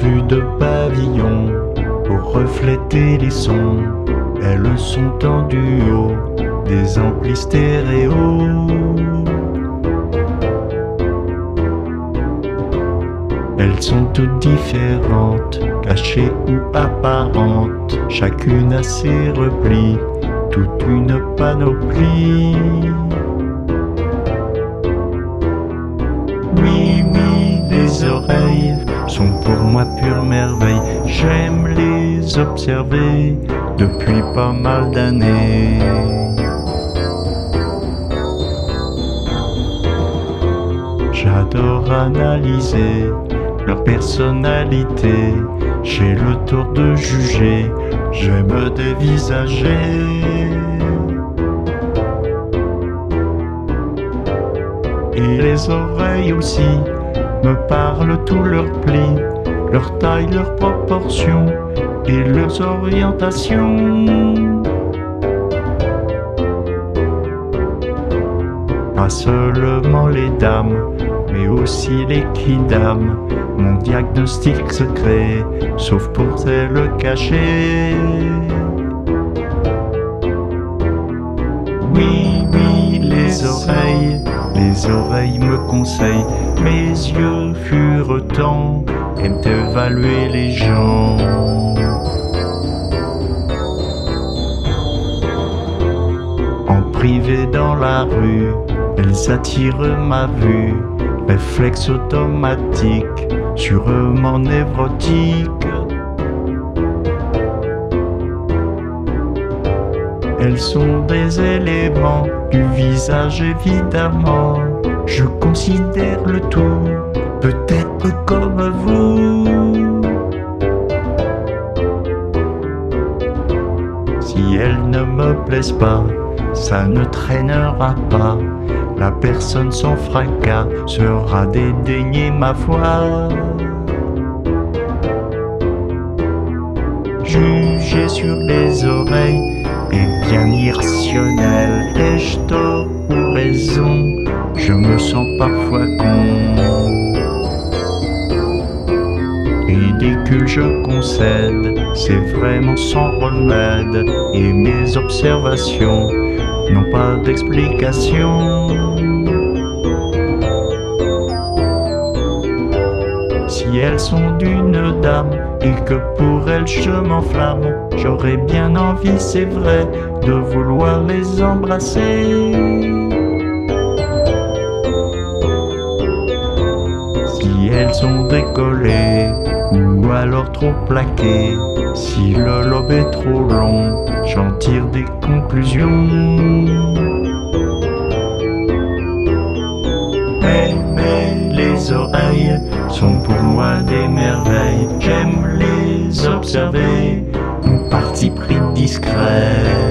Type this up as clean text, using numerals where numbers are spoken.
vue de pavillon pour refléter les sons. Elles sont en duo, des amplis stéréo. Elles sont toutes différentes, cachées ou apparentes, chacune a ses replis, toute une panoplie. Oui, oui, les oreilles sont pour moi pure merveille. J'aime les observer depuis pas mal d'années. J'adore analyser leur personnalité. J'ai le tort de juger, j'aime dévisager. Et les oreilles aussi me parlent tous leurs plis, leur taille, leurs proportions et leurs orientations. Pas seulement les dames, mais aussi les quidam, mon diagnostic secret, sauf pour elles caché. Oui, oui, les oreilles me conseillent, mes yeux furetants aiment évaluer les gens. En privé dans la rue, elles attirent ma vue, réflexe automatique, sûrement névrotique. Elles sont des éléments du visage évidemment. Je considère le tout, peut-être comme vous. Si elles ne me plaisent pas, ça ne traînera pas. La personne sans fracas sera dédaignée ma foi. Juger sur les oreilles est bien irrationnel. Ai-je tort ou raison? Je me sens parfois con. Ridicule, je concède, c'est vraiment sans remède. Et mes observations n'ont pas d'explication. Si elles sont d'une dame et que pour elles je m'enflamme, j'aurais bien envie, c'est vrai, de vouloir les embrasser. Si elles sont décollées ou alors trop plaquées, si le lobe est trop long, j'en tire des conclusions. Mais les oreilles sont pour moi des merveilles. J'aime les observer, mon parti pris discret.